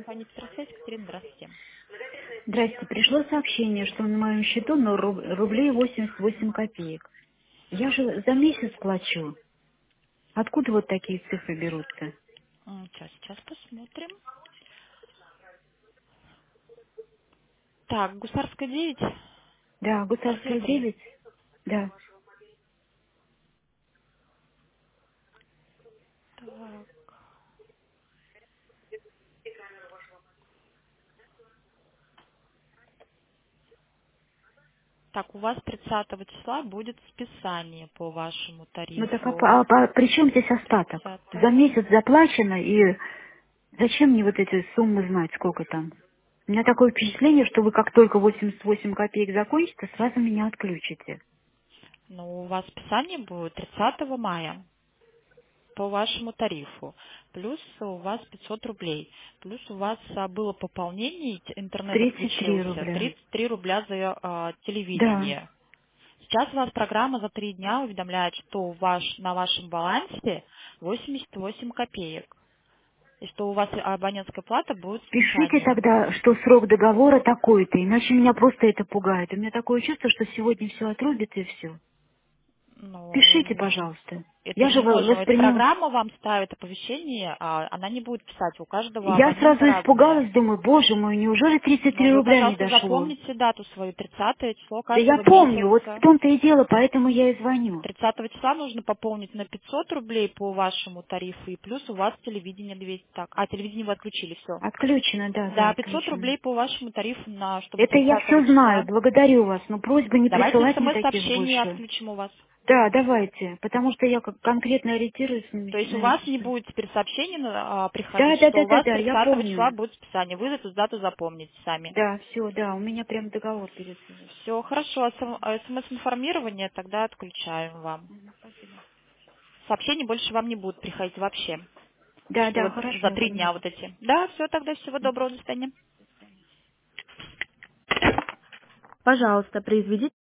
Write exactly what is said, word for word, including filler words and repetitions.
компания Петросвязь. Екатерина, здравствуйте. Здрасте. Пришло сообщение, что на моем счету на руб- рублей восемьдесят восемь копеек. Я же за месяц плачу. Откуда вот такие цифры берутся? М, Сейчас, сейчас посмотрим. Так, Гусарская девять, Да, квартира Гусарская три. девять. Да. Так. Так, у вас тридцатого числа будет списание по вашему Ну так а, тарифу. по- а по- при чем здесь остаток? За тридцатого. месяц заплачено, и зачем мне вот эти суммы знать, сколько там? У меня такое впечатление, что вы как только восемьдесят восемь копеек закончите, сразу меня отключите. Ну, у вас списание будет тридцатого мая по вашему тарифу. Плюс у вас пятьсот рублей. Плюс у вас а, было пополнение, т- интернет тридцать три отключился, рубля. тридцать три рубля за а, Да. телевидение. Сейчас у вас программа за три дня уведомляет, что ваш, на вашем балансе восемьдесят восемь копеек. И что у вас абонентская плата будет Пишите списанием. тогда, что срок договора такой-то, иначе меня просто это пугает. У меня такое чувство, что сегодня все отрубит и все. Ну, Пишите, не- пожалуйста. это Я же не во- можем. Это воспринимаю. программа вам ставит оповещение, а она не будет писать. У каждого Я абонента сразу разные. испугалась, думаю, боже мой, неужели тридцать Но три вы, рубля не пожалуйста, дошло? запомните дату свою, тридцатое число Да я каждого помню, вот в месяца. том-то и дело, поэтому я и звоню. тридцатого числа нужно пополнить на пятьсот рублей по вашему тарифу, и плюс у вас телевидение двести. Так, а телевидение вы отключили, все. Отключено, да, да, Да, пятьсот отключено. рублей по вашему тарифу, на, чтобы Это я тридцатого все знаю, числа. благодарю вас, но просьба не Давайте присылать мне таких смс-сообщение больше. отключим у вас. Да, давайте, потому что я как конкретно ориентируюсь на То есть у на вас это не всё. будет теперь сообщений а, Да, приходить, да, что да, у да, вас да, я тридцатого числа помню. будет списание. Вы эту дату запомните сами. Да, все, да, у меня прям договор перед собой. Все, хорошо, смс-информирование тогда отключаем вам. Мгм, спасибо. Сообщений больше вам не будут приходить вообще. Да, Что да, вот хорошо, за я три дня поняла. вот эти. Да, все, тогда всего доброго, до свидания. Пожалуйста, произведите